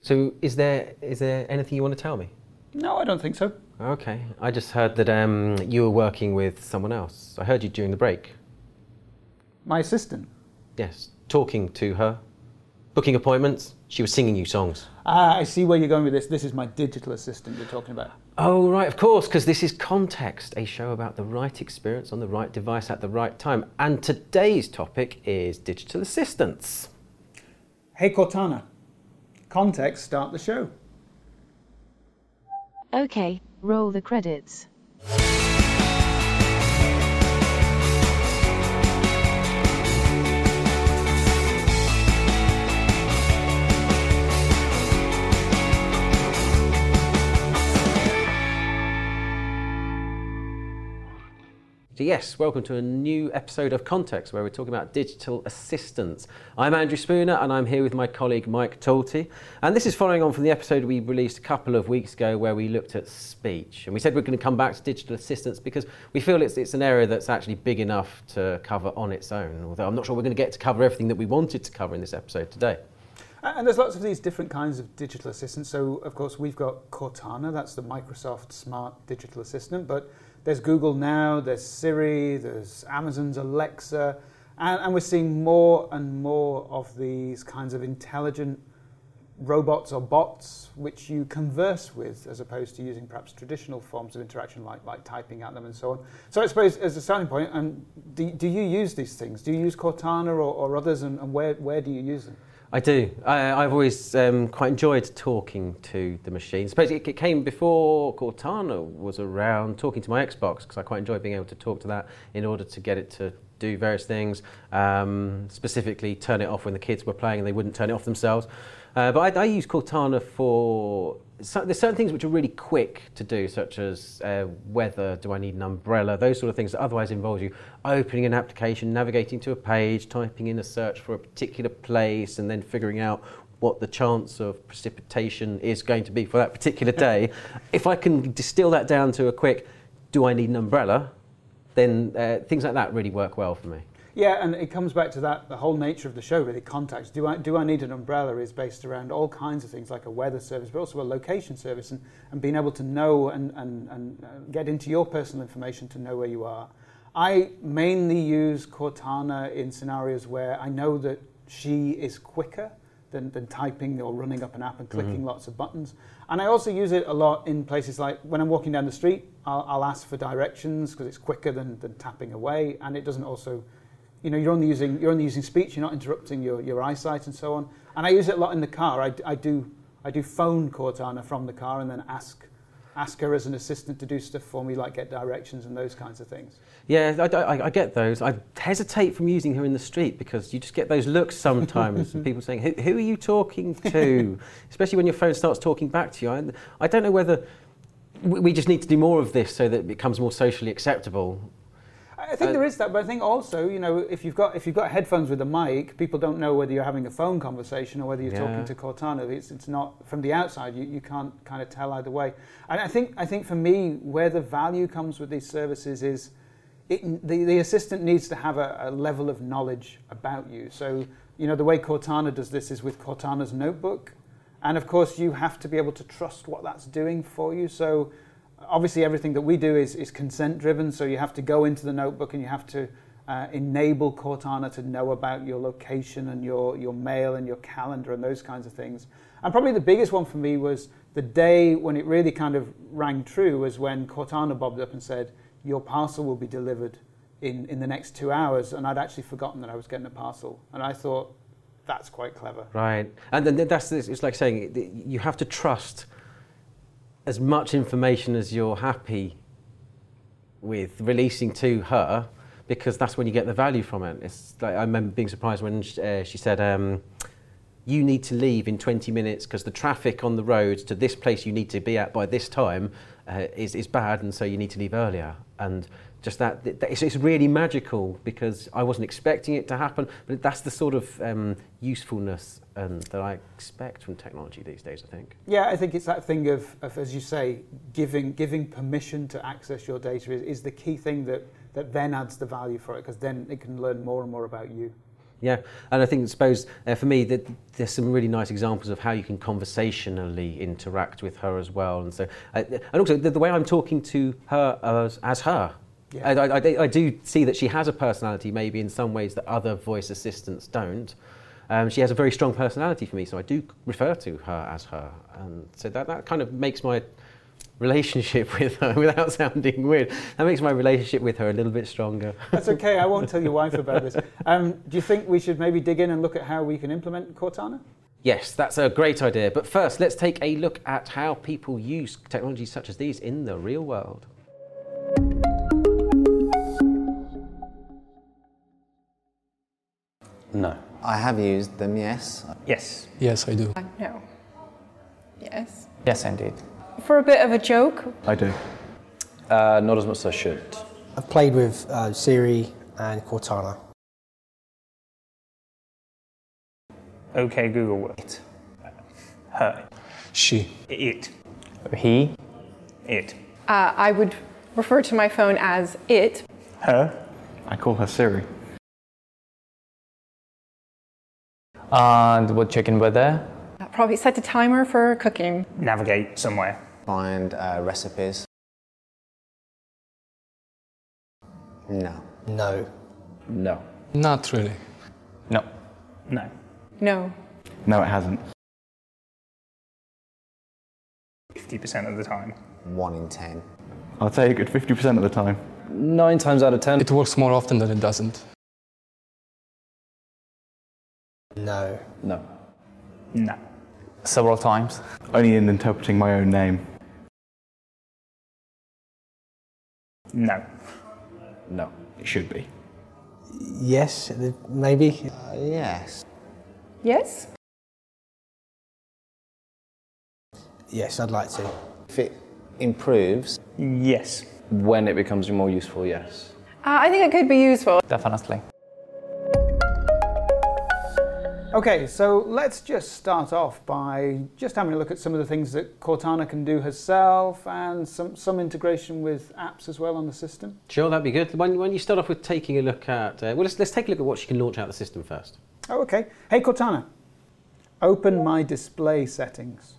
So is there anything you want to tell me? No, I don't think so. Okay. I just heard that you were working with someone else. I heard you during the break. My assistant? Yes. Talking to her. Booking appointments. She was singing you songs. I see where you're going with this. This is my digital assistant you're talking about. Oh, right, of course, because this is Context, a show about the right experience on the right device at the right time. And today's topic is digital assistants. Hey, Cortana. Context, start the show. Okay, roll the credits. So yes, welcome to a new episode of Context where we're talking about digital assistants. I'm Andrew Spooner and I'm here with my colleague Mike Talty. And this is following on from the episode we released a couple of weeks ago where we looked at speech. And we said we're going to come back to digital assistants because we feel it's an area that's actually big enough to cover on its own. Although I'm not sure we're going to get to cover everything that we wanted to cover in this episode today. And there's lots of these different kinds of digital assistants. So, of course, we've got Cortana, that's the Microsoft Smart Digital Assistant, but there's Google Now, there's Siri, there's Amazon's Alexa, and we're seeing more and more of these kinds of intelligent robots or bots which you converse with as opposed to using perhaps traditional forms of interaction like typing at them and so on. So I suppose as a starting point, do you use these things? Do you use Cortana or others, and where do you use them? I do. I've always quite enjoyed talking to the machine. I suppose it came before Cortana was around, talking to my Xbox, because I quite enjoyed being able to talk to that in order to get it to do various things, specifically turn it off when the kids were playing and they wouldn't turn it off themselves. But I use Cortana for... there's certain things which are really quick to do, such as weather, do I need an umbrella, those sort of things that otherwise involves you opening an application, navigating to a page, typing in a search for a particular place, and then figuring out what the chance of precipitation is going to be for that particular day. If I can distill that down to a quick, do I need an umbrella, then things like that really work well for me. Yeah, and it comes back to that, the whole nature of the show, really, context. Do I need an umbrella is based around all kinds of things like a weather service, but also a location service, and being able to know and get into your personal information to know where you are. I mainly use Cortana in scenarios where I know that she is quicker than typing or running up an app and clicking lots of buttons. And I also use it a lot in places like when I'm walking down the street, I'll ask for directions because it's quicker than tapping away, and it doesn't also... You know, you're only using speech. You're not interrupting your eyesight and so on. And I use it a lot in the car. I do phone Cortana from the car and then ask her as an assistant to do stuff for me, like get directions and those kinds of things. Yeah, I get those. I hesitate from using her in the street because you just get those looks sometimes from people saying, "Who are you talking to?" Especially when your phone starts talking back to you. I don't know whether we just need to do more of this so that it becomes more socially acceptable. I think there is that, but I think also, you know, if you've got headphones with a mic, people don't know whether you're having a phone conversation or whether you're talking to Cortana. It's not from the outside. You can't kind of tell either way. And I think for me, where the value comes with these services is the assistant needs to have a level of knowledge about you. So, you know, the way Cortana does this is with Cortana's notebook, and of course you have to be able to trust what that's doing for you. So obviously everything that we do is consent driven, so you have to go into the notebook and you have to enable Cortana to know about your location and your mail and your calendar and those kinds of things. And probably the biggest one for me was the day when it really kind of rang true was when Cortana bobbed up and said, your parcel will be delivered in the next 2 hours, and I'd actually forgotten that I was getting a parcel. And I thought, that's quite clever. Right. And then it's like saying you have to trust as much information as you're happy with releasing to her, because that's when you get the value from it. It's like, I remember being surprised when she said, you need to leave in 20 minutes because the traffic on the roads to this place you need to be at by this time is bad, and so you need to leave earlier. And just it's really magical because I wasn't expecting it to happen, but that's the sort of usefulness that I expect from technology these days, I think. Yeah, I think it's that thing of as you say, giving permission to access your data is the key thing that then adds the value for it, because then it can learn more and more about you. Yeah, and I think, suppose, for me, that there's some really nice examples of how you can conversationally interact with her as well. And so, and also the way I'm talking to her as her. Yeah. I do see that she has a personality maybe in some ways that other voice assistants don't. She has a very strong personality for me, so I do refer to her as her. And so that kind of makes my relationship with her, without sounding weird, that makes my relationship with her a little bit stronger. That's okay, I won't tell your wife about this. Do you think we should maybe dig in and look at how we can implement Cortana? Yes, that's a great idea. But first, let's take a look at how people use technologies such as these in the real world. No. I have used them, yes. Yes. Yes, I do. No. Yes. Yes, indeed. For a bit of a joke. I do. Not as much as I should. I've played with Siri and Cortana. Okay, Google what? Her. She. It. He. It. I would refer to my phone as it. Her. I call her Siri. And what chicken were there? Probably set a timer for cooking. Navigate somewhere. Find recipes. No. No. No. Not really. No. No. No. No, it hasn't. 50% of the time. 1 in 10. I'll say a good 50% of the time. 9 times out of 10. It works more often than it doesn't. No. No. No. Several times. Only in interpreting my own name. No. No. It should be. Yes, maybe. Yes. Yes? Yes, I'd like to. If it improves, Yes. When it becomes more useful, yes. I think it could be useful. Definitely. Okay, so let's just start off by just having a look at some of the things that Cortana can do herself and some integration with apps as well on the system. Sure, that'd be good. When you start off with taking a look at, let's take a look at what she can launch out of the system first. Oh, okay. Hey Cortana, open my display settings.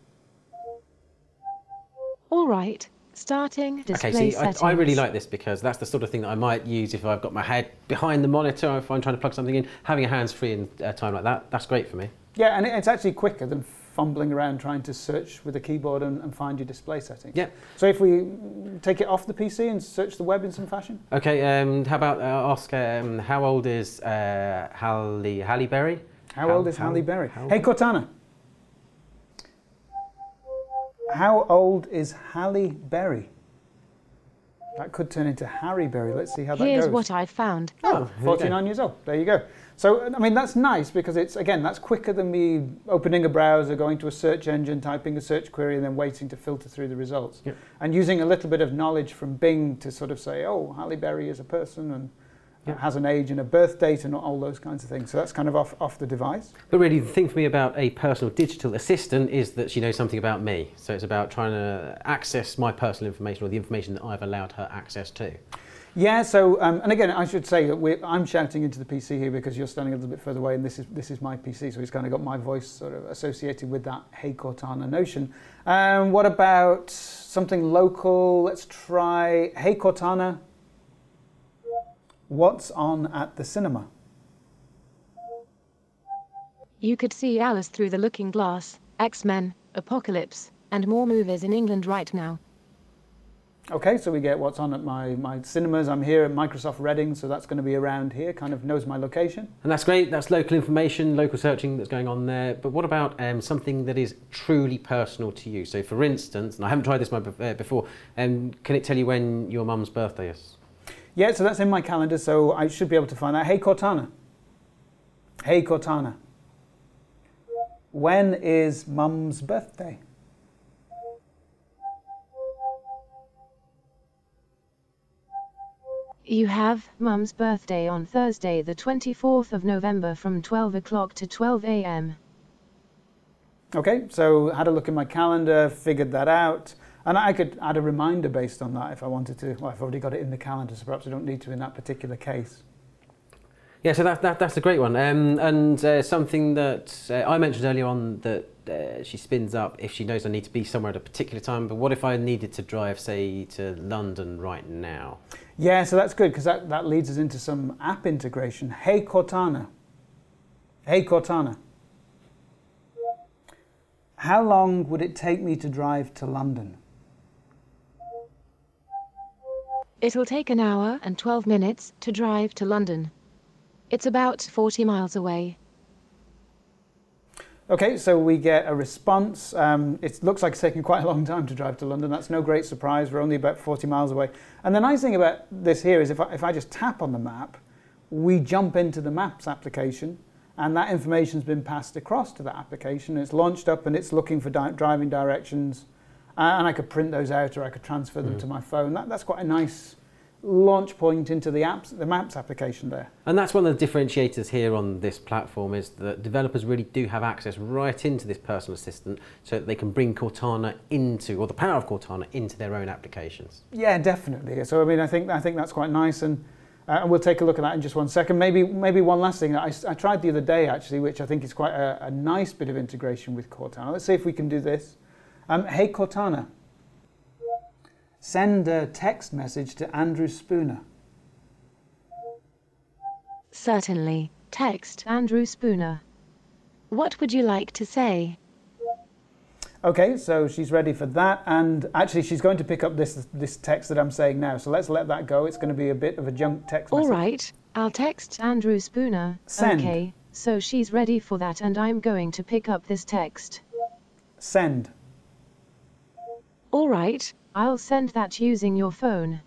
All right, starting display settings. I really like this because that's the sort of thing that I might use if I've got my head behind the monitor, or if I'm trying to plug something in. Having a hands-free in a time like that, that's great for me. Yeah, and it's actually quicker than fumbling around trying to search with a keyboard and find your display settings. Yeah. So if we take it off the PC and search the web in some fashion? Okay, how about ask how old is Halle Berry? How old is Halle Berry? Hey Cortana, how old is Halle Berry? That could turn into Harry Berry. Let's see how that goes. Here's what I found. Oh, 49 years old. There you go. So, I mean, that's nice because it's, again, that's quicker than me opening a browser, going to a search engine, typing a search query, and then waiting to filter through the results. Yep. And using a little bit of knowledge from Bing to sort of say, oh, Halle Berry is a person and has an age and a birth date and all those kinds of things. So that's kind of off the device. But really, the thing for me about a personal digital assistant is that she knows something about me. So it's about trying to access my personal information, or the information that I've allowed her access to. Yeah, so, and again, I should say that I'm shouting into the PC here because you're standing a little bit further away, and this is my PC, so it's kind of got my voice sort of associated with that Hey Cortana notion. What about something local? Let's try Hey Cortana, what's on at the cinema? You could see Alice Through the Looking Glass, X-Men, Apocalypse, and more movies in England right now. Okay, so we get what's on at my cinemas. I'm here at Microsoft Reading, so that's going to be around here, kind of knows my location. And that's great, that's local information, local searching that's going on there. But what about something that is truly personal to you? So for instance, and I haven't tried this before, can it tell you when your mum's birthday is? Yeah, so that's in my calendar, so I should be able to find that. Hey Cortana. Hey Cortana. When is Mum's birthday? You have Mum's birthday on Thursday the 24th of November from 12 o'clock to 12 a.m. Okay, so had a look in my calendar, figured that out. And I could add a reminder based on that if I wanted to. Well, I've already got it in the calendar, so perhaps I don't need to in that particular case. Yeah, so that's a great one. And something that I mentioned earlier on that she spins up if she knows I need to be somewhere at a particular time. But what if I needed to drive, say, to London right now? Yeah, so that's good because that leads us into some app integration. Hey Cortana. Hey Cortana. How long would it take me to drive to London? It'll take an hour and 12 minutes to drive to London. It's about 40 miles away. Okay, so we get a response. It looks like it's taking quite a long time to drive to London. That's no great surprise. We're only about 40 miles away. And the nice thing about this here is if I just tap on the map, we jump into the Maps application, and that information's been passed across to that application. It's launched up and it's looking for driving directions, and I could print those out or I could transfer them to my phone. That's quite a nice launch point into the Maps application there. And that's one of the differentiators here on this platform, is that developers really do have access right into this personal assistant so that they can bring Cortana into, or the power of Cortana into their own applications. Yeah, definitely. So I mean, I think that's quite nice, and we'll take a look at that in just one second. Maybe one last thing that I tried the other day actually, which I think is quite a nice bit of integration with Cortana. Let's see if we can do this. Hey Cortana. Send a text message to Andrew Spooner. Certainly. Text Andrew Spooner. What would you like to say? Okay, so she's ready for that, and actually she's going to pick up this text that I'm saying now, so let's let that go. It's going to be a bit of a junk text message. All right, I'll text Andrew Spooner. Send. Okay, so she's ready for that, and I'm going to pick up this text. Send. All right, I'll send that using your phone.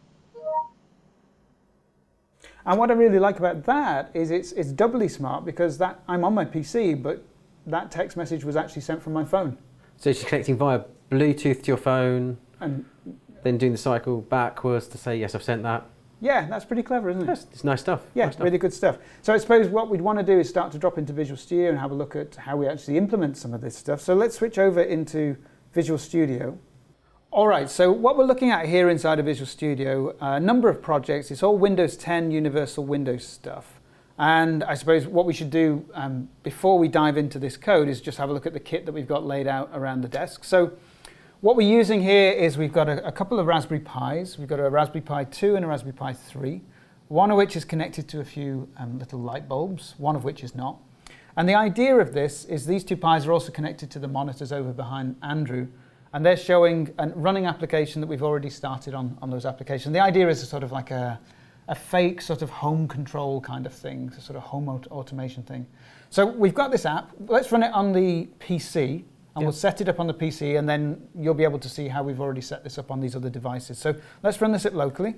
And what I really like about that is it's doubly smart because I'm on my PC, but that text message was actually sent from my phone. So she's connecting via Bluetooth to your phone, and then doing the cycle backwards to say, yes, I've sent that. Yeah, that's pretty clever, isn't it? It's nice stuff. Yeah, nice stuff. Really good stuff. So I suppose what we'd want to do is start to drop into Visual Studio and have a look at how we actually implement some of this stuff. So let's switch over into Visual Studio. All right, so what we're looking at here inside of Visual Studio, a number of projects. It's all Windows 10 Universal Windows stuff. And I suppose what we should do before we dive into this code is just have a look at the kit that we've got laid out around the desk. So what we're using here is we've got a couple of Raspberry Pis. We've got a Raspberry Pi 2 and a Raspberry Pi 3, one of which is connected to a few little light bulbs, one of which is not. And the idea of this is these two Pis are also connected to the monitors over behind Andrew, and they're showing a running application that we've already started on those applications. The idea is a sort of like a fake sort of home control kind of thing, a sort of home automation thing. So we've got this app. Let's run it on the PC, and we'll set it up on the PC, and then you'll be able to see how we've already set this up on these other devices. So let's run this up locally.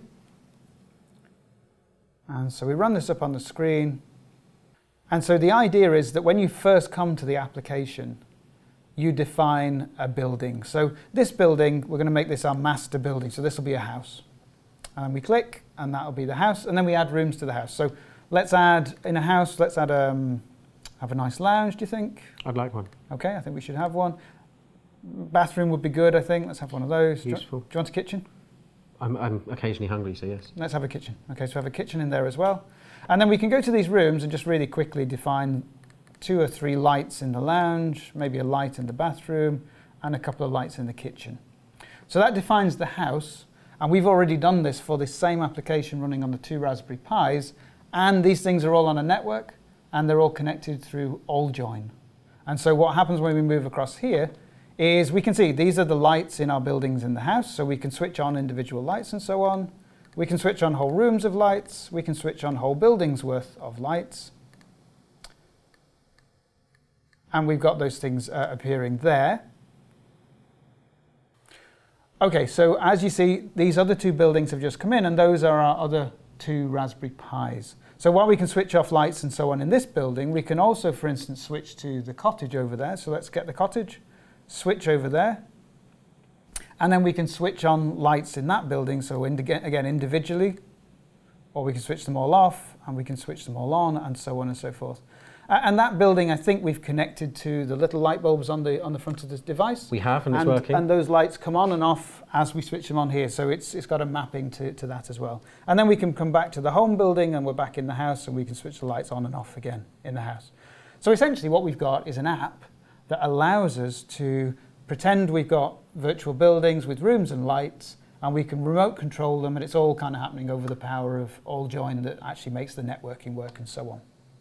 And so we run this up on the screen. And so the idea is that when you first come to the application, you define a building. So this building, we're going to make this our master building. So this will be a house. And we click, and that'll be the house. And then we add rooms to the house. So let's add, in a house, let's add have a nice lounge, do you think? I'd like one. Okay, I think we should have one. Bathroom would be good, I think. Let's have one of those. Useful. Do you want a kitchen? I'm occasionally hungry, so yes. Let's have a kitchen. Okay, so we have a kitchen in there as well. And then we can go to these rooms and just really quickly define 2 or 3 lights in the lounge, maybe a light in the bathroom, and a couple of lights in the kitchen. So that defines the house, and we've already done this for this same application running on the 2 Raspberry Pis, and these things are all on a network, and they're all connected through AllJoin. And so what happens when we move across here is we can see these are the lights in our buildings in the house, so we can switch on individual lights and so on. We can switch on whole rooms of lights, we can switch on whole buildings worth of lights. And we've got those things appearing there. Okay, so as you see, these other 2 buildings have just come in, and those are our other 2 Raspberry Pis. So while we can switch off lights and so on in this building, we can also, for instance, switch to the cottage over there. So let's get the cottage, switch over there, and then we can switch on lights in that building, so again individually, or we can switch them all off, and we can switch them all on, and so on and so forth. And that building, I think we've connected to the little light bulbs on the front of this device. We have, and it's working. And those lights come on and off as we switch them on here, so it's got a mapping to that as well. And then we can come back to the home building and we're back in the house and we can switch the lights on and off again in the house. So essentially what we've got is an app that allows us to pretend we've got virtual buildings with rooms and lights, and we can remote control them, and it's all kind of happening over the power of AllJoyn that actually makes the networking work and so on.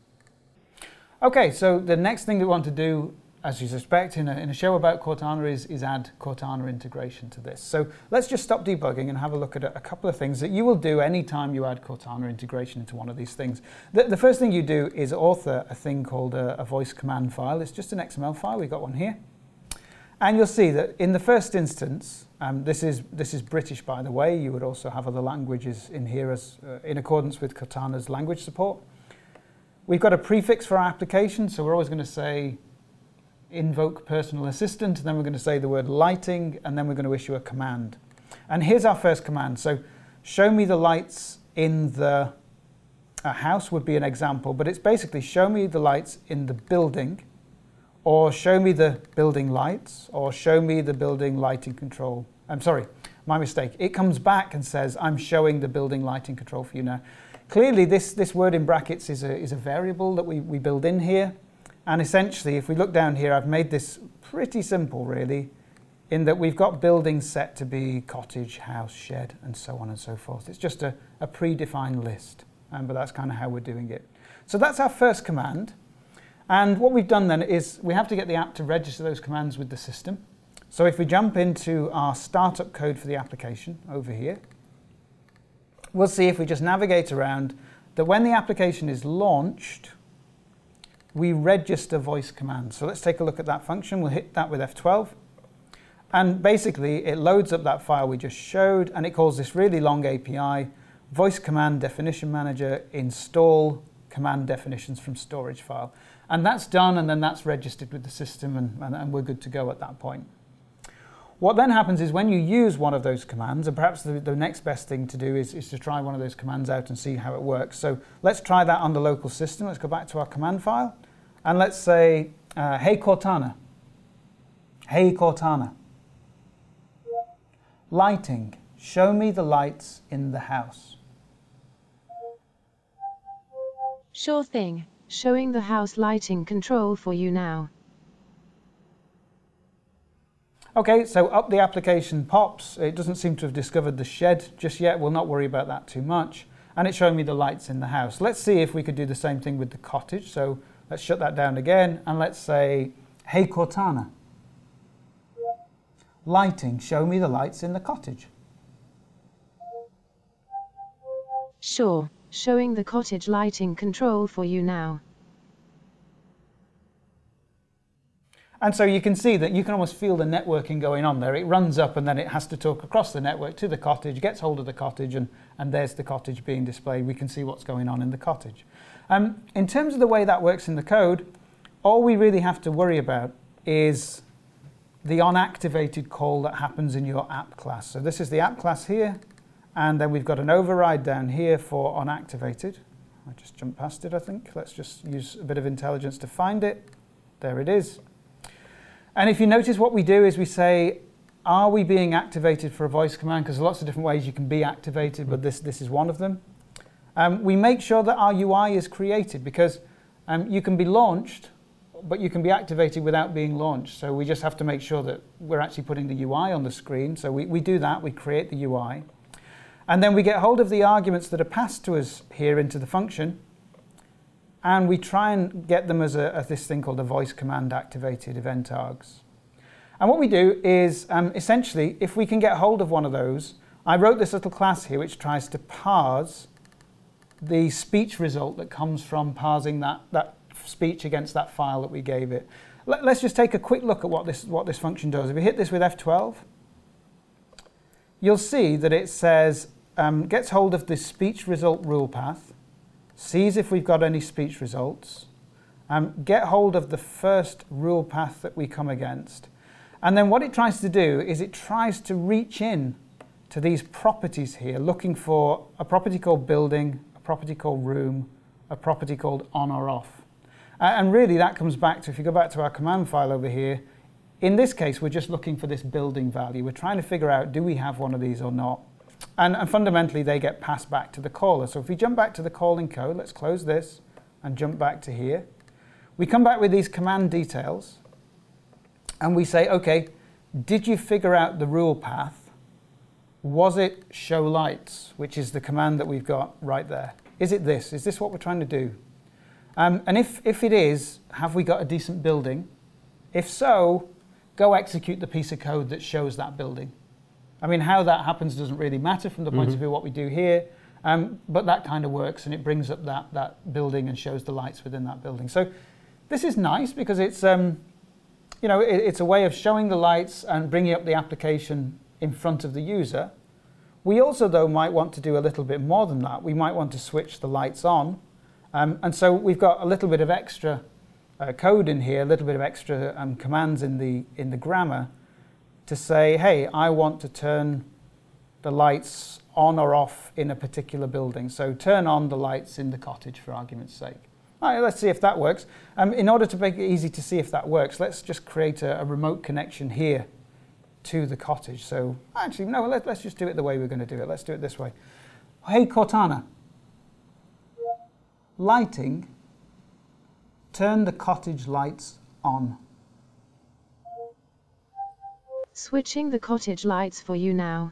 Okay, so the next thing that we want to do, as you suspect, in a show about Cortana is add Cortana integration to this. So let's just stop debugging and have a look at a couple of things that you will do anytime you add Cortana integration into one of these things. The first thing you do is author a thing called a voice command file. It's just an XML file. We've got one here. And you'll see that in the first instance, this is British, by the way. You would also have other languages in here as in accordance with Cortana's language support. We've got a prefix for our application, so we're always going to say invoke personal assistant, and then we're going to say the word lighting, and then we're going to issue a command. And here's our first command. So show me the lights in the house would be an example, but it's basically show me the lights in the building, or show me the building lights, or show me the building lighting control. I'm sorry, my mistake. It comes back and says, I'm showing the building lighting control for you now. Clearly, this word in brackets is a variable that we build in here. And essentially, if we look down here, I've made this pretty simple, really, in that we've got buildings set to be cottage, house, shed, and so on and so forth. It's just a predefined list, but that's kind of how we're doing it. So that's our first command. And what we've done then is we have to get the app to register those commands with the system. So if we jump into our startup code for the application over here, we'll see if we just navigate around that when the application is launched, we register voice commands. So let's take a look at that function. We'll hit that with F12. And basically, it loads up that file we just showed, and it calls this really long API, voice command definition manager, install command definitions from storage file. And that's done, and then that's registered with the system, and we're good to go at that point. What then happens is when you use one of those commands, and perhaps the next best thing to do is to try one of those commands out and see how it works. So let's try that on the local system. Let's go back to our command file, and let's say, hey Cortana. Hey Cortana. Lighting. Show me the lights in the house. Sure thing. Showing the house lighting control for you now. Okay, so up the application pops. It doesn't seem to have discovered the shed just yet. We'll not worry about that too much. And it's showing me the lights in the house. Let's see if we could do the same thing with the cottage. So let's shut that down again. And let's say, hey Cortana. Lighting, show me the lights in the cottage. Sure, showing the cottage lighting control for you now. And so you can see that you can almost feel the networking going on there. It runs up and then it has to talk across the network to the cottage, gets hold of the cottage, and there's the cottage being displayed. We can see what's going on in the cottage. In terms of the way that works in the code, all we really have to worry about is the onActivated call that happens in your app class. So this is the app class here, and then we've got an override down here for onActivated. I just jumped past it, I think. Let's just use a bit of intelligence to find it. There it is. And if you notice, what we do is we say, are we being activated for a voice command? Because there's lots of different ways you can be activated, but this is one of them. We make sure that our UI is created, because you can be launched, but you can be activated without being launched. So we just have to make sure that we're actually putting the UI on the screen. So we do that, we create the UI. And then we get hold of the arguments that are passed to us here into the function, and we try and get them as this thing called a voice command activated event args. And what we do is, essentially, if we can get hold of one of those, I wrote this little class here which tries to parse the speech result that comes from parsing that speech against that file that we gave it. Let's just take a quick look at what this function does. If we hit this with F12, you'll see that it says, gets hold of the speech result rule path, sees if we've got any speech results, get hold of the first rule path that we come against. And then what it tries to do is it tries to reach in to these properties here, looking for a property called building, a property called room, a property called on or off. And really that comes back to, if you go back to our command file over here, in this case we're just looking for this building value. We're trying to figure out, do we have one of these or not? And fundamentally they get passed back to the caller. So if we jump back to the calling code, let's close this and jump back to here. We come back with these command details and we say, okay, did you figure out the rule path? Was it show lights, which is the command that we've got right there? Is it this? Is this what we're trying to do? And if it is, have we got a decent building? If so, go execute the piece of code that shows that building. I mean, how that happens doesn't really matter from the point of view of what we do here, but that kind of works, and it brings up that building and shows the lights within that building. So this is nice because it's, it's a way of showing the lights and bringing up the application in front of the user. We also, though, might want to do a little bit more than that. We might want to switch the lights on. And so we've got a little bit of extra code in here, a little bit of extra commands in the grammar to say, hey, I want to turn the lights on or off in a particular building. So turn on the lights in the cottage, for argument's sake. All right, let's see if that works. In order to make it easy to see if that works, let's just create a remote connection here to the cottage. So actually, no, let's just do it the way we're going to do it. Let's do it this way. Hey, Cortana. Lighting, turn the cottage lights on. Switching the cottage lights for you now.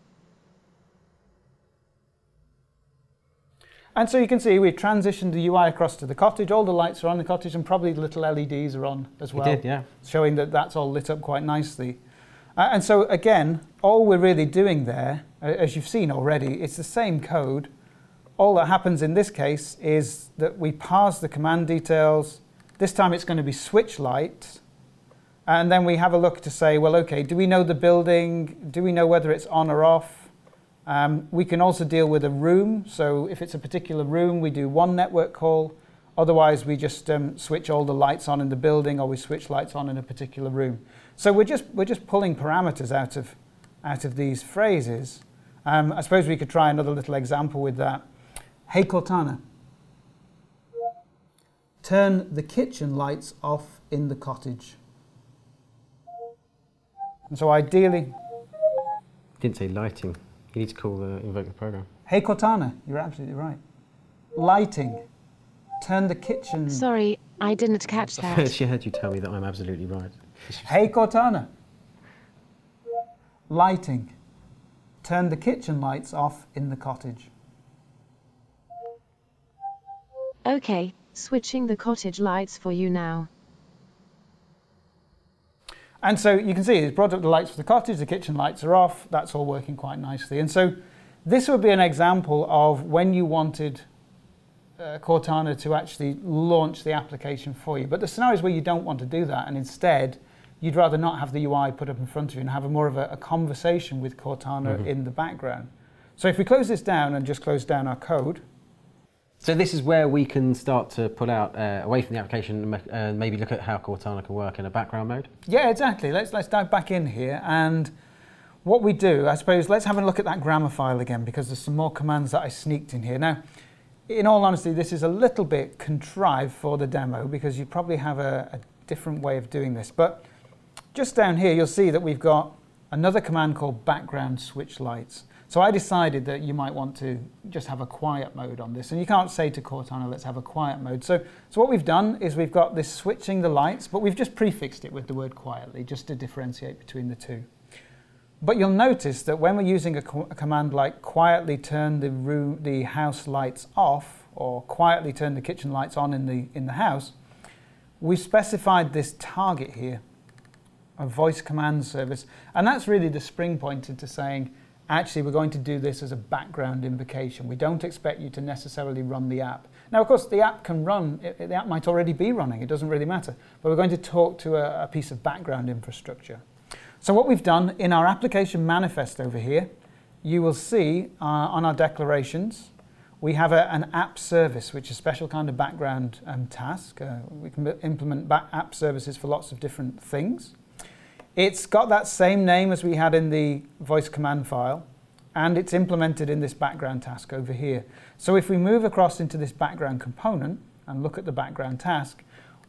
And so you can see we've transitioned the UI across to the cottage. All the lights are on the cottage and probably the little LEDs are on as well. We did, yeah. Showing that that's all lit up quite nicely. And so again, all we're really doing there, as you've seen already, it's the same code. All that happens in this case is that we parse the command details. This time it's going to be switch light. And then we have a look to say, well, okay, do we know the building? Do we know whether it's on or off? We can also deal with a room. So if it's a particular room, we do one network call. Otherwise, we just switch all the lights on in the building, or we switch lights on in a particular room. So we're just pulling parameters out of these phrases. I suppose we could try another little example with that. Hey, Cortana, turn the kitchen lights off in the cottage. And so ideally... Didn't say lighting. You need to invoke the program. Hey, Cortana, you're absolutely right. Lighting, turn the kitchen... Sorry, I didn't catch that. She heard you tell me that I'm absolutely right. Hey, Cortana, lighting, turn the kitchen lights off in the cottage. Okay, switching the cottage lights for you now. And so you can see it's brought up the lights for the cottage, the kitchen lights are off, that's all working quite nicely. And so this would be an example of when you wanted Cortana to actually launch the application for you. But the scenarios where you don't want to do that, and instead you'd rather not have the UI put up in front of you and have more of a conversation with Cortana in the background. So if we close this down and just close down our code. So this is where we can start to pull out away from the application and maybe look at how Cortana can work in a background mode? Yeah, exactly. Let's dive back in here, and what we do, I suppose, let's have a look at that grammar file again, because there's some more commands that I sneaked in here. Now, in all honesty, this is a little bit contrived for the demo because you probably have a different way of doing this. But just down here, you'll see that we've got another command called background switch lights. So I decided that you might want to just have a quiet mode on this. And you can't say to Cortana, let's have a quiet mode. So what we've done is we've got this switching the lights, but we've just prefixed it with the word quietly, just to differentiate between the two. But you'll notice that when we're using a command like quietly turn the house lights off, or quietly turn the kitchen lights on in the house, we've specified this target here, a voice command service. And that's really the spring point into saying, actually, we're going to do this as a background invocation. We don't expect you to necessarily run the app. Now, of course, the app can run, the app might already be running, it doesn't really matter. But we're going to talk to a piece of background infrastructure. So what we've done in our application manifest over here, you will see on our declarations, we have an app service, which is a special kind of background task. We can implement app services for lots of different things. It's got that same name as we had in the voice command file, and it's implemented in this background task over here. So if we move across into this background component and look at the background task,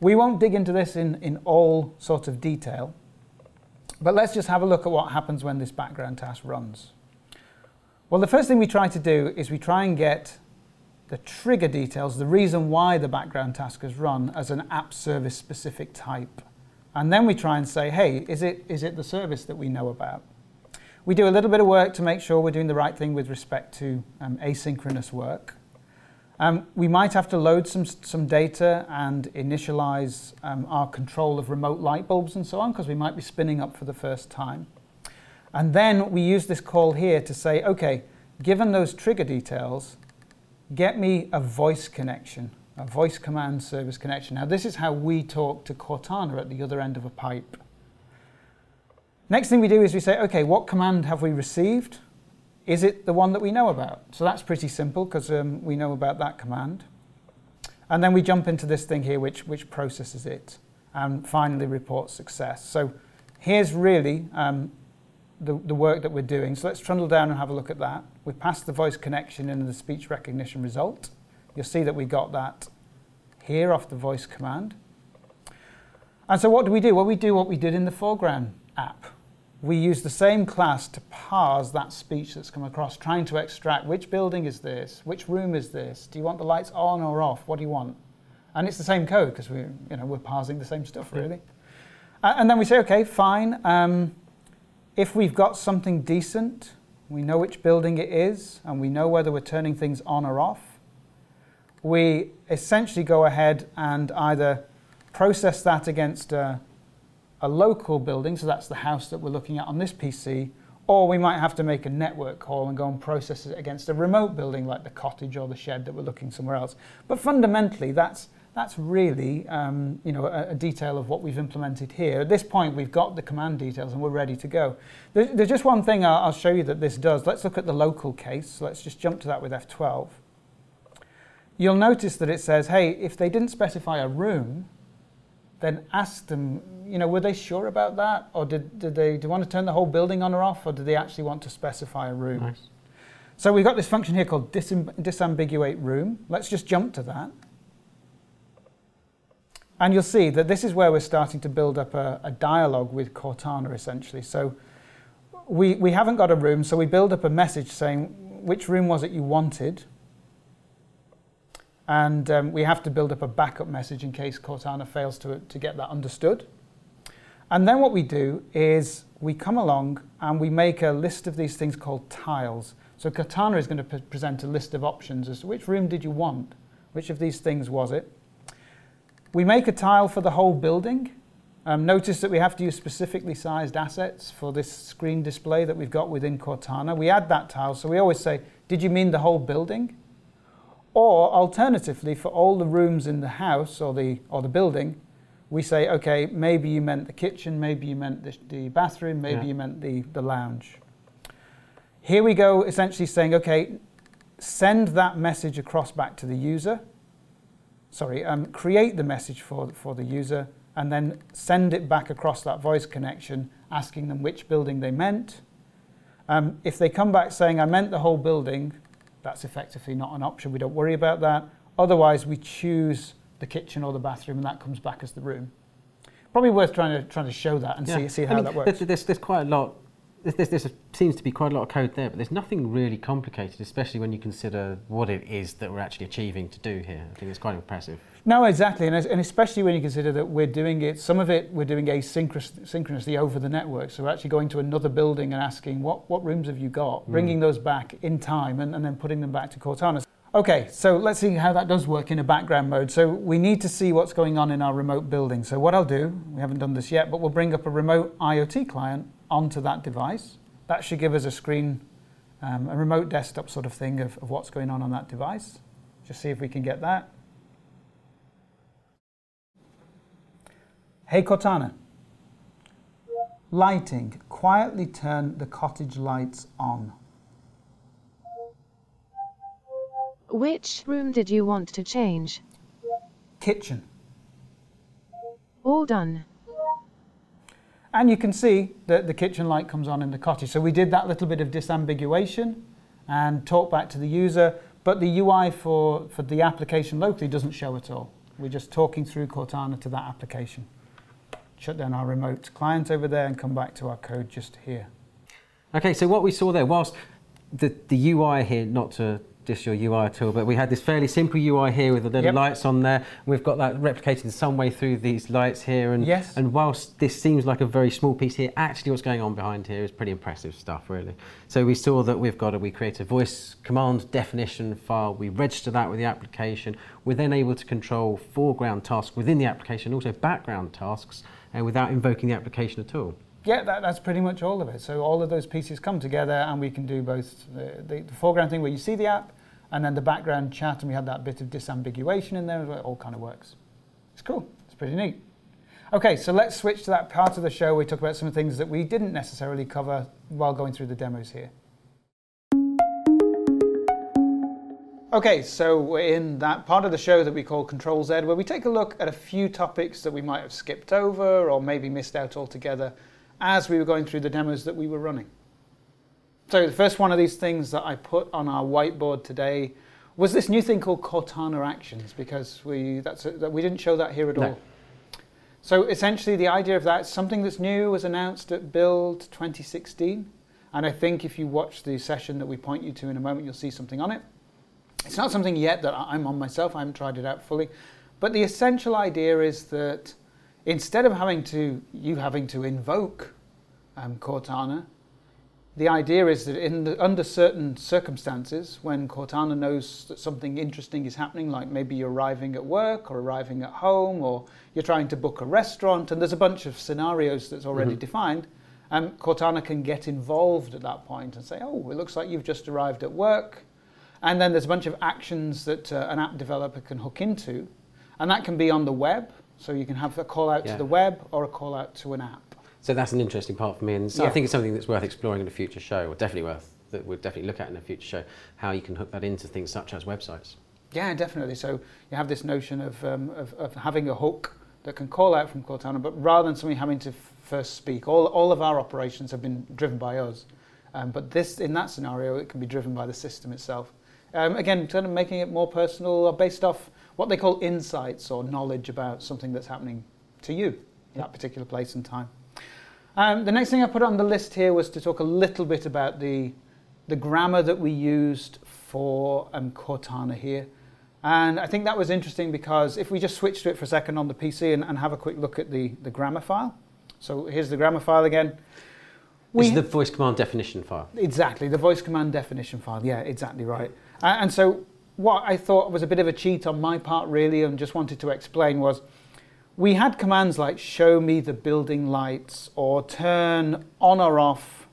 We won't dig into this in all sorts of detail, but let's just have a look at what happens when this background task runs. Well, the first thing we try to do is we try and get the trigger details, the reason why the background task is run, as an app service specific type. And then we try and say, hey, is it the service that we know about? We do a little bit of work to make sure we're doing the right thing with respect to asynchronous work. We might have to load some data and initialize our control of remote light bulbs and so on, because we might be spinning up for the first time. And then we use this call here to say, okay, given those trigger details, get me a voice connection, a voice command service connection. Now this is how we talk to Cortana at the other end of a pipe. Next thing we do is we say, okay, what command have we received? Is it the one that we know about? So that's pretty simple, because we know about that command. And then we jump into this thing here which processes it and finally reports success. So here's really the work that we're doing. So let's trundle down and have a look at that. We passed the voice connection into the speech recognition result. You'll see that we got that here off the voice command. And so what do we do? Well, we do what we did in the foreground app. We use the same class to parse that speech that's come across, trying to extract which building is this, which room is this, do you want the lights on or off, what do you want? And it's the same code, because we're parsing the same stuff, really. And then we say, okay, fine. If we've got something decent, we know which building it is, and we know whether we're turning things on or off, we essentially go ahead and either process that against a local building, so that's the house that we're looking at on this PC, or we might have to make a network call and go and process it against a remote building like the cottage or the shed that we're looking somewhere else. But fundamentally, that's really a detail of what we've implemented here. At this point, we've got the command details and we're ready to go. There's just one thing I'll show you that this does. Let's look at the local case. So let's just jump to that with F12. You'll notice that it says, hey, if they didn't specify a room, then ask them, were they sure about that? Or do they want to turn the whole building on or off? Or do they actually want to specify a room? Nice. So we've got this function here called disambiguate room. Let's just jump to that. And you'll see that this is where we're starting to build up a dialogue with Cortana, essentially. So we haven't got a room, so we build up a message saying, which room was it you wanted? And we have to build up a backup message in case Cortana fails to get that understood. And then what we do is we come along and we make a list of these things called tiles. So Cortana is going to present a list of options as to which room did you want? Which of these things was it? We make a tile for the whole building. Notice that we have to use specifically sized assets for this screen display that we've got within Cortana. We add that tile, so we always say, did you mean the whole building? Or alternatively, for all the rooms in the house or the building, we say, okay, maybe you meant the kitchen, maybe you meant the bathroom, maybe you meant the lounge. Here we go, essentially saying, okay, send that message across back to the user. Create the message for the user, and then send it back across that voice connection, asking them which building they meant. If they come back saying, I meant the whole building, that's effectively not an option. We don't worry about that. Otherwise, we choose the kitchen or the bathroom, and that comes back as the room. Probably worth trying to show that and see how that works. There's quite a lot. There seems to be quite a lot of code there, but there's nothing really complicated, especially when you consider what it is that we're actually achieving to do here. I think it's quite impressive. No, exactly, and especially when you consider that we're doing it, some of it we're doing asynchronously over the network. So we're actually going to another building and asking, what rooms have you got? Bringing those back in time and then putting them back to Cortana. Okay, so let's see how that does work in a background mode. So we need to see what's going on in our remote building. So what I'll do, we haven't done this yet, but we'll bring up a remote IoT client onto that device. That should give us a screen, a remote desktop sort of thing of what's going on that device. Just see if we can get that. Hey Cortana, lighting, quietly turn the cottage lights on. Which room did you want to change? Kitchen. All done. And you can see that the kitchen light comes on in the cottage. So we did that little bit of disambiguation and talk back to the user, but the UI for the application locally doesn't show at all. We're just talking through Cortana to that application. Shut down our remote client over there and come back to our code just here. Okay, so what we saw there, whilst the UI here, not to diss your UI at all, but we had this fairly simple UI here with the little lights on there. We've got that replicated in some way through these lights here, and and whilst this seems like a very small piece here, actually what's going on behind here is pretty impressive stuff, really. So we saw that we create a voice command definition file, we register that with the application, we're then able to control foreground tasks within the application, also background tasks, without invoking the application at all. Yeah, that's pretty much all of it. So all of those pieces come together, and we can do both the foreground thing where you see the app, and then the background chat, and we had that bit of disambiguation in there. It all kind of works. It's cool. It's pretty neat. Okay, so let's switch to that part of the show where we talk about some things that we didn't necessarily cover while going through the demos here. Okay, so we're in that part of the show that we call Control Z, where we take a look at a few topics that we might have skipped over or maybe missed out altogether as we were going through the demos that we were running. So the first one of these things that I put on our whiteboard today was this new thing called Cortana Actions, because we didn't show that here at all. So essentially the idea of that is something that's new, was announced at Build 2016, and I think if you watch the session that we point you to in a moment, you'll see something on it. It's not something yet that I'm on myself, I haven't tried it out fully, but the essential idea is that instead of having to invoke Cortana, the idea is that under certain circumstances, when Cortana knows that something interesting is happening, like maybe you're arriving at work or arriving at home, or you're trying to book a restaurant, and there's a bunch of scenarios that's already defined, Cortana can get involved at that point and say, oh, it looks like you've just arrived at work. And then there's a bunch of actions that an app developer can hook into, and that can be on the web. So you can have a call out to the web or a call out to an app. So that's an interesting part for me, and so I think it's something that's worth exploring in a future show, or that we'll definitely look at in a future show, how you can hook that into things such as websites. Yeah, definitely. So you have this notion of having a hook that can call out from Cortana, but rather than somebody having to first speak, all of our operations have been driven by us. But in that scenario, it can be driven by the system itself. Again, kind of making it more personal, or based off what they call insights or knowledge about something that's happening to you in that particular place and time. The next thing I put on the list here was to talk a little bit about the grammar that we used for Cortana here. And I think that was interesting because if we just switch to it for a second on the PC and have a quick look at the grammar file. So here's the grammar file again. This is the voice command definition file. Exactly, the voice command definition file. Yeah, exactly right. And so what I thought was a bit of a cheat on my part, really, and just wanted to explain was, we had commands like show me the building lights or turn on or off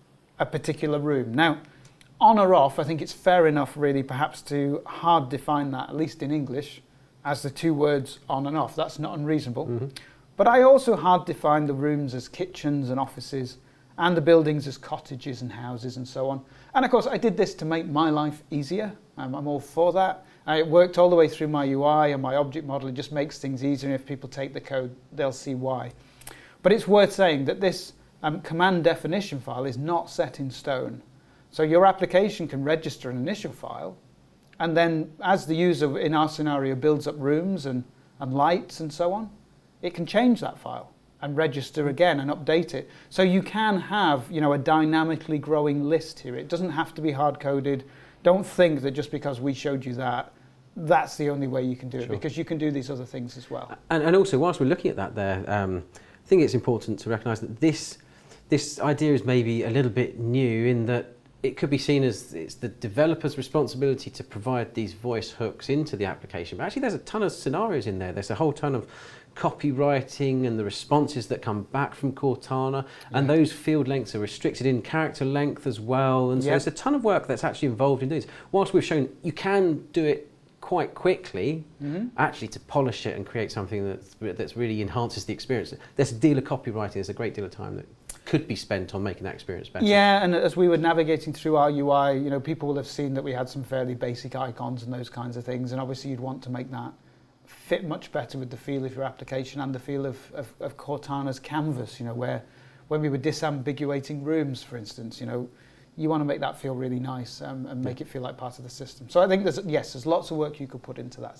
a particular room. Now, on or off, I think it's fair enough, really, perhaps to hard define that, at least in English, as the two words on and off. That's not unreasonable. But I also hard define the rooms as kitchens and offices, and the buildings as cottages and houses and so on. And of course, I did this to make my life easier. I'm all for that. It worked all the way through my UI and my object model. It just makes things easier, and if people take the code, they'll see why. But it's worth saying that this command definition file is not set in stone. So your application can register an initial file, and then as the user in our scenario builds up rooms and lights and so on, it can change that file and register again and update it. So you can have, a dynamically growing list here. It doesn't have to be hard-coded. Don't think that just because we showed you that, that's the only way you can do it, because you can do these other things as well. And also, whilst we're looking at that there, I think it's important to recognise that this idea is maybe a little bit new, in that it could be seen as it's the developer's responsibility to provide these voice hooks into the application. But actually, there's a ton of scenarios in there. There's a whole ton of copywriting and the responses that come back from Cortana, and those field lengths are restricted in character length as well. And so there's a ton of work that's actually involved in doing this. Whilst we've shown you can do it quite quickly, actually to polish it and create something that's really enhances the experience. There's a deal of copywriting, there's a great deal of time that could be spent on making that experience better. Yeah, and as we were navigating through our UI, people will have seen that we had some fairly basic icons and those kinds of things, and obviously you'd want to make that fit much better with the feel of your application and the feel of Cortana's canvas, where when we were disambiguating rooms, for instance, you want to make that feel really nice and make it feel like part of the system. So I think there's lots of work you could put into that thing.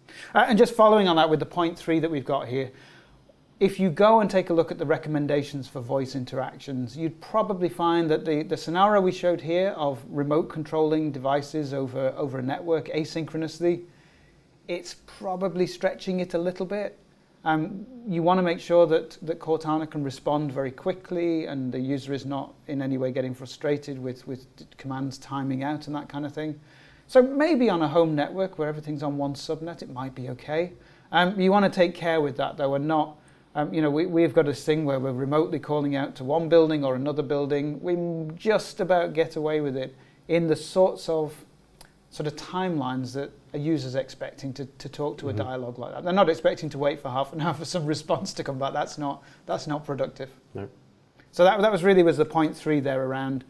And just following on that with the point 3 that we've got here, if you go and take a look at the recommendations for voice interactions, you'd probably find that the scenario we showed here of remote controlling devices over a network asynchronously, it's probably stretching it a little bit. You want to make sure that Cortana can respond very quickly and the user is not in any way getting frustrated with commands timing out and that kind of thing. So maybe on a home network where everything's on one subnet, it might be okay. You want to take care with that though, and not, we've got this thing where we're remotely calling out to one building or another building. We just about get away with it in the sorts of timelines that a user's expecting to talk to a dialogue like that. They're not expecting to wait for half an hour for some response to come back. That's not productive. No. So that was the point 3 there around,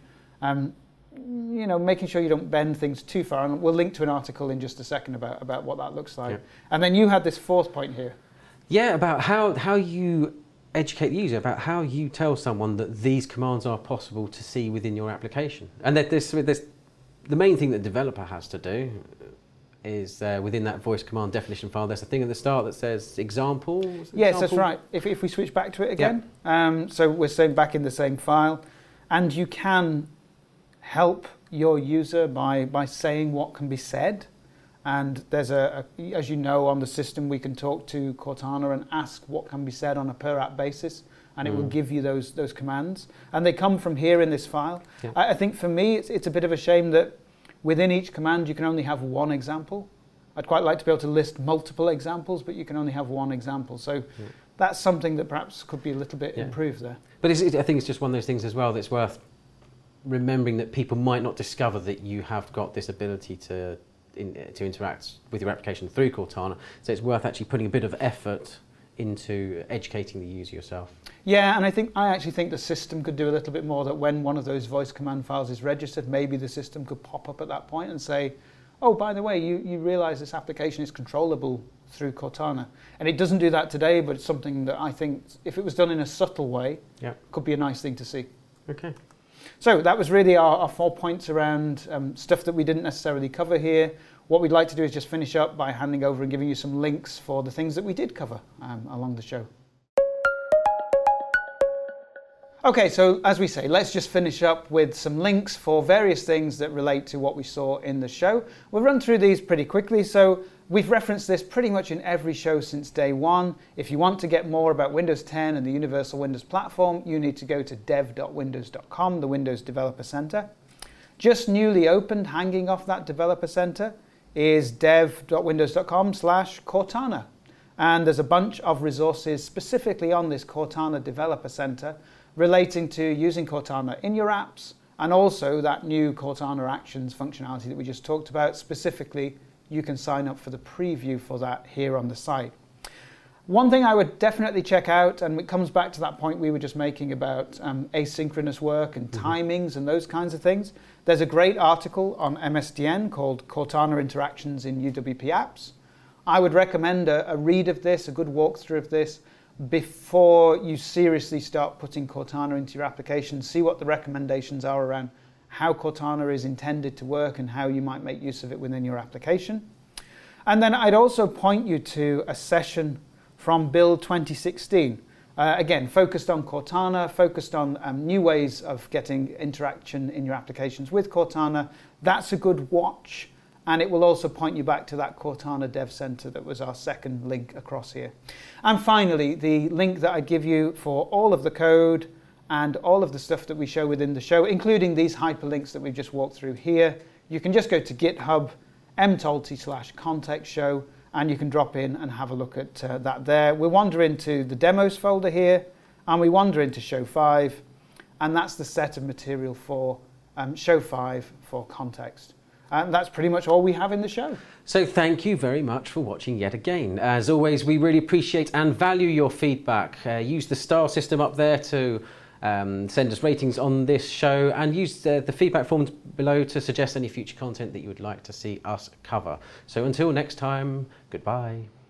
making sure you don't bend things too far. And we'll link to an article in just a second about what that looks like. Yeah. And then you had this 4th point here. Yeah, about how you educate the user, about how you tell someone that these commands are possible to see within your application. And that the main thing that the developer has to do is within that voice command definition file, there's a thing at the start that says examples. Yes, that's right. If we switch back to it again, so we're saying back in the same file, and you can help your user by saying what can be said. And there's as you know, on the system, we can talk to Cortana and ask what can be said on a per app basis, and it will give you those commands. And they come from here in this file. Yeah. I think for me, it's a bit of a shame that within each command, you can only have one example. I'd quite like to be able to list multiple examples, but you can only have one example. So that's something that perhaps could be a little bit improved there. But I think it's just one of those things as well that's worth remembering, that people might not discover that you have got this ability to interact with your application through Cortana. So it's worth actually putting a bit of effort into educating the user yourself. Yeah, and I actually think the system could do a little bit more, that when one of those voice command files is registered, maybe the system could pop up at that point and say, oh, by the way, you realize this application is controllable through Cortana. And it doesn't do that today, but it's something that I think, if it was done in a subtle way, could be a nice thing to see. Okay. So that was really our 4 points around stuff that we didn't necessarily cover here. What we'd like to do is just finish up by handing over and giving you some links for the things that we did cover along the show. Okay, so as we say, let's just finish up with some links for various things that relate to what we saw in the show. We'll run through these pretty quickly. So we've referenced this pretty much in every show since day one. If you want to get more about Windows 10 and the Universal Windows Platform, you need to go to dev.windows.com, the Windows Developer Center. Just newly opened, hanging off that Developer Center, is dev.windows.com/Cortana. And there's a bunch of resources specifically on this Cortana Developer Center relating to using Cortana in your apps, and also that new Cortana Actions functionality that we just talked about. Specifically, you can sign up for the preview for that here on the site. One thing I would definitely check out, and it comes back to that point we were just making about asynchronous work and timings and those kinds of things. There's a great article on MSDN called Cortana Interactions in UWP Apps. I would recommend a read of this, a good walkthrough of this, before you seriously start putting Cortana into your application. See what the recommendations are around how Cortana is intended to work and how you might make use of it within your application. And then I'd also point you to a session from Build 2016. Again, focused on Cortana, focused on new ways of getting interaction in your applications with Cortana. That's a good watch, and it will also point you back to that Cortana Dev Center that was our second link across here. And finally, the link that I give you for all of the code and all of the stuff that we show within the show, including these hyperlinks that we've just walked through here. You can just go to GitHub, mtolty/context show, and you can drop in and have a look at that there. We wander into the demos folder here, and we wander into show 5, and that's the set of material for show 5 for context. And that's pretty much all we have in the show. So thank you very much for watching yet again. As always, we really appreciate and value your feedback. Use the star system up there to send us ratings on this show, and use the feedback forms below to suggest any future content that you would like to see us cover. So until next time, goodbye.